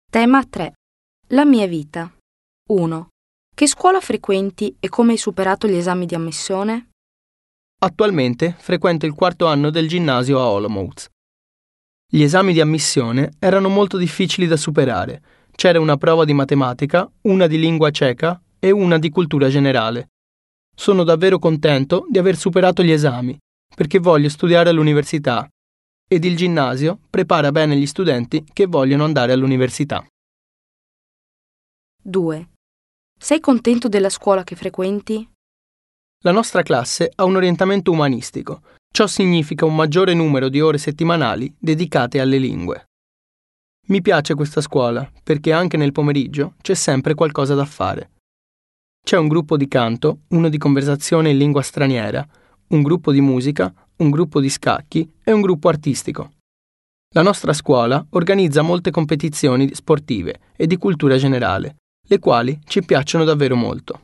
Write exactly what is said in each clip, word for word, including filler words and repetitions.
Tema tre. La mia vita. uno. Che scuola frequenti e come hai superato gli esami di ammissione? Attualmente frequento il quarto anno del ginnasio a Olomouc. Gli esami di ammissione erano molto difficili da superare. C'era una prova di matematica, una di lingua ceca e una di cultura generale. Sono davvero contento di aver superato gli esami, perché voglio studiare all'università ed il ginnasio prepara bene gli studenti che vogliono andare all'università. due. Sei contento della scuola che frequenti? La nostra classe ha un orientamento umanistico. Ciò significa un maggiore numero di ore settimanali dedicate alle lingue. Mi piace questa scuola perché anche nel pomeriggio c'è sempre qualcosa da fare. C'è un gruppo di canto, uno di conversazione in lingua straniera, un gruppo di musica, un gruppo di scacchi e un gruppo artistico. La nostra scuola organizza molte competizioni sportive e di cultura generale, le quali ci piacciono davvero molto.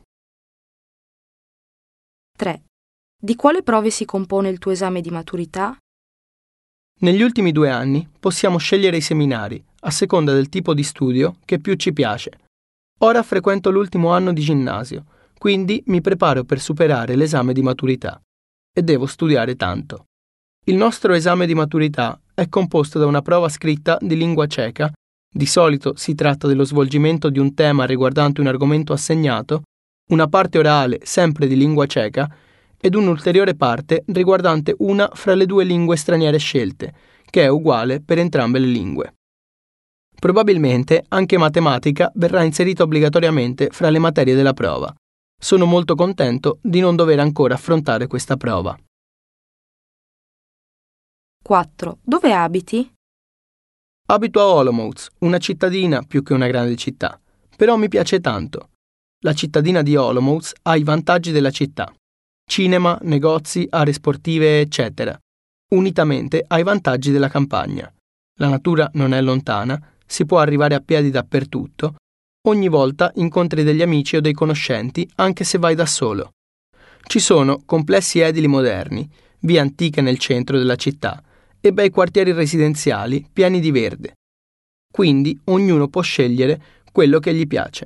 tre. Di quale prove si compone il tuo esame di maturità? Negli ultimi due anni possiamo scegliere i seminari, a seconda del tipo di studio che più ci piace. Ora frequento l'ultimo anno di ginnasio, quindi mi preparo per superare l'esame di maturità. E devo studiare tanto. Il nostro esame di maturità è composto da una prova scritta di lingua ceca, di solito si tratta dello svolgimento di un tema riguardante un argomento assegnato, una parte orale sempre di lingua ceca ed un'ulteriore parte riguardante una fra le due lingue straniere scelte, che è uguale per entrambe le lingue. Probabilmente anche matematica verrà inserita obbligatoriamente fra le materie della prova. Sono molto contento di non dover ancora affrontare questa prova. quattro. Dove abiti? Abito a Olomouc, una cittadina più che una grande città, però mi piace tanto. La cittadina di Olomouc ha i vantaggi della città: cinema, negozi, aree sportive, eccetera, unitamente ai vantaggi della campagna. La natura non è lontana, si può arrivare a piedi dappertutto, ogni volta incontri degli amici o dei conoscenti anche se vai da solo. Ci sono complessi edili moderni, vie antiche nel centro della città e bei quartieri residenziali pieni di verde. Quindi ognuno può scegliere quello che gli piace.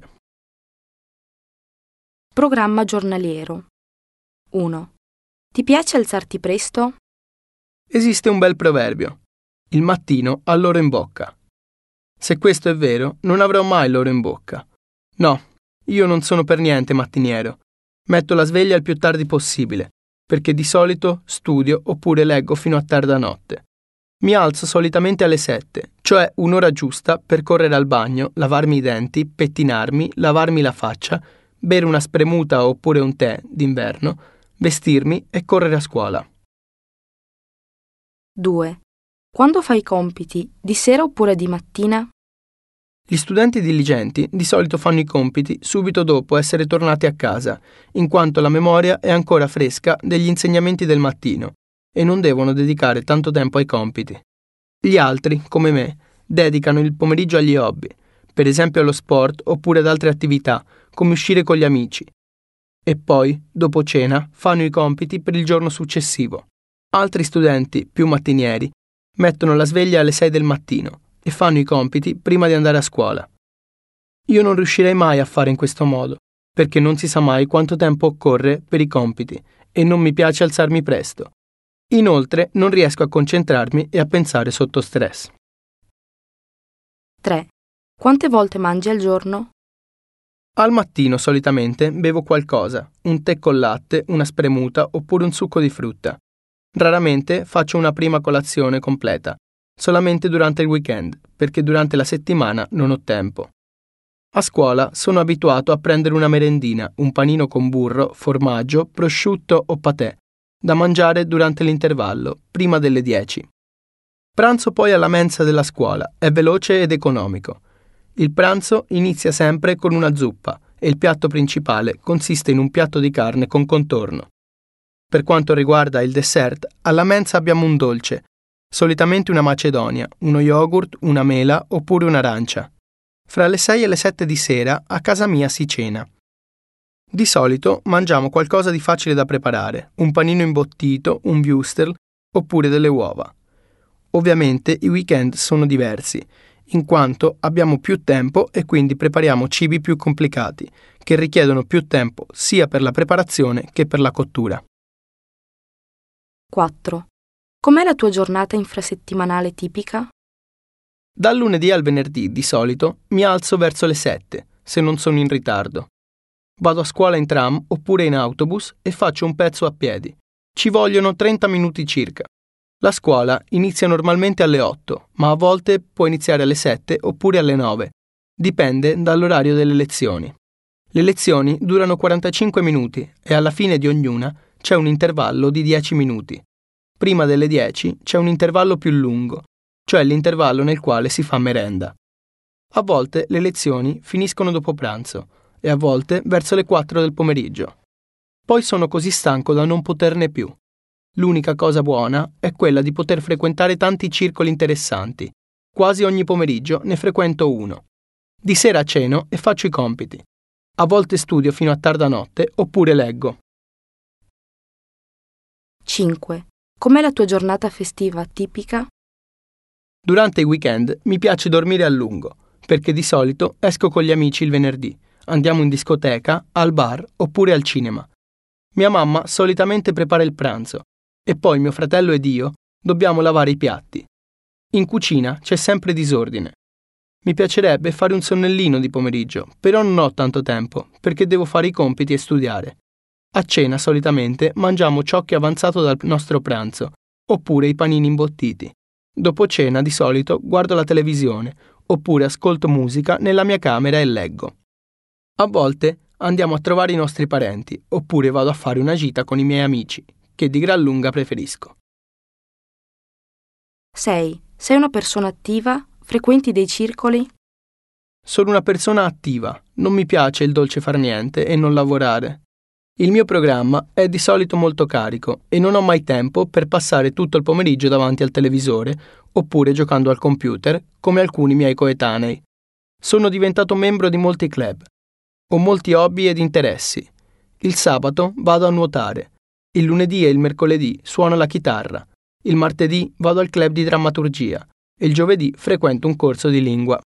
Programma giornaliero. uno. Ti piace alzarti presto? Esiste un bel proverbio: il mattino ha l'oro in bocca. Se questo è vero, non avrò mai l'oro in bocca. No, io non sono per niente mattiniero. Metto la sveglia il più tardi possibile, perché di solito studio oppure leggo fino a tarda notte. Mi alzo solitamente alle sette, cioè un'ora giusta per correre al bagno, lavarmi i denti, pettinarmi, lavarmi la faccia, bere una spremuta oppure un tè d'inverno, vestirmi e correre a scuola. due. Quando fai i compiti, di sera oppure di mattina? Gli studenti diligenti di solito fanno i compiti subito dopo essere tornati a casa, in quanto la memoria è ancora fresca degli insegnamenti del mattino e non devono dedicare tanto tempo ai compiti. Gli altri, come me, dedicano il pomeriggio agli hobby, per esempio allo sport oppure ad altre attività, come uscire con gli amici. E poi, dopo cena, fanno i compiti per il giorno successivo. Altri studenti, più mattinieri, mettono la sveglia alle sei del mattino e fanno i compiti prima di andare a scuola. Io non riuscirei mai a fare in questo modo, perché non si sa mai quanto tempo occorre per i compiti e non mi piace alzarmi presto. Inoltre non riesco a concentrarmi e a pensare sotto stress. tre. Quante volte mangi al giorno? Al mattino solitamente bevo qualcosa, un tè con latte, una spremuta oppure un succo di frutta. Raramente faccio una prima colazione completa, solamente durante il weekend, perché durante la settimana non ho tempo. A scuola sono abituato a prendere una merendina, un panino con burro, formaggio, prosciutto o patè, da mangiare durante l'intervallo, prima delle dieci. Pranzo poi alla mensa della scuola, è veloce ed economico. Il pranzo inizia sempre con una zuppa e il piatto principale consiste in un piatto di carne con contorno. Per quanto riguarda il dessert, alla mensa abbiamo un dolce, solitamente una macedonia, uno yogurt, una mela oppure un'arancia. Fra le sei e le sette di sera a casa mia si cena. Di solito mangiamo qualcosa di facile da preparare, un panino imbottito, un wurstel oppure delle uova. Ovviamente i weekend sono diversi. in quanto abbiamo più tempo e quindi prepariamo cibi più complicati, che richiedono più tempo sia per la preparazione che per la cottura. quattro. Com'è la tua giornata infrasettimanale tipica? Dal lunedì al venerdì, di solito, mi alzo verso le sette, se non sono in ritardo. Vado a scuola in tram oppure in autobus e faccio un pezzo a piedi. Ci vogliono trenta minuti circa. La scuola inizia normalmente alle otto, ma a volte può iniziare alle sette oppure alle nove. Dipende dall'orario delle lezioni. Le lezioni durano quarantacinque minuti e alla fine di ognuna c'è un intervallo di dieci minuti. Prima delle dieci c'è un intervallo più lungo, cioè l'intervallo nel quale si fa merenda. A volte le lezioni finiscono dopo pranzo e a volte verso le quattro del pomeriggio. Poi sono così stanco da non poterne più. L'unica cosa buona è quella di poter frequentare tanti circoli interessanti. Quasi ogni pomeriggio ne frequento uno. Di sera ceno e faccio i compiti. A volte studio fino a tarda notte oppure leggo. cinque. Com'è la tua giornata festiva tipica? Durante i weekend mi piace dormire a lungo, perché di solito esco con gli amici il venerdì, andiamo in discoteca, al bar oppure al cinema. Mia mamma solitamente prepara il pranzo e poi mio fratello ed io dobbiamo lavare i piatti. In cucina c'è sempre disordine. Mi piacerebbe fare un sonnellino di pomeriggio, però non ho tanto tempo, perché devo fare i compiti e studiare. A cena solitamente mangiamo ciò che è avanzato dal nostro pranzo, oppure i panini imbottiti. Dopo cena di solito guardo la televisione, oppure ascolto musica nella mia camera e leggo. A volte andiamo a trovare i nostri parenti, oppure vado a fare una gita con i miei amici, che di gran lunga preferisco. sei. Sei una persona attiva? Frequenti dei circoli? Sono una persona attiva, non mi piace il dolce far niente e non lavorare. Il mio programma è di solito molto carico e non ho mai tempo per passare tutto il pomeriggio davanti al televisore oppure giocando al computer come alcuni miei coetanei. Sono diventato membro di molti club. Ho molti hobby ed interessi. Il sabato vado a nuotare. Il lunedì e il mercoledì suono la chitarra. Il martedì vado al club di drammaturgia e il giovedì frequento un corso di lingua.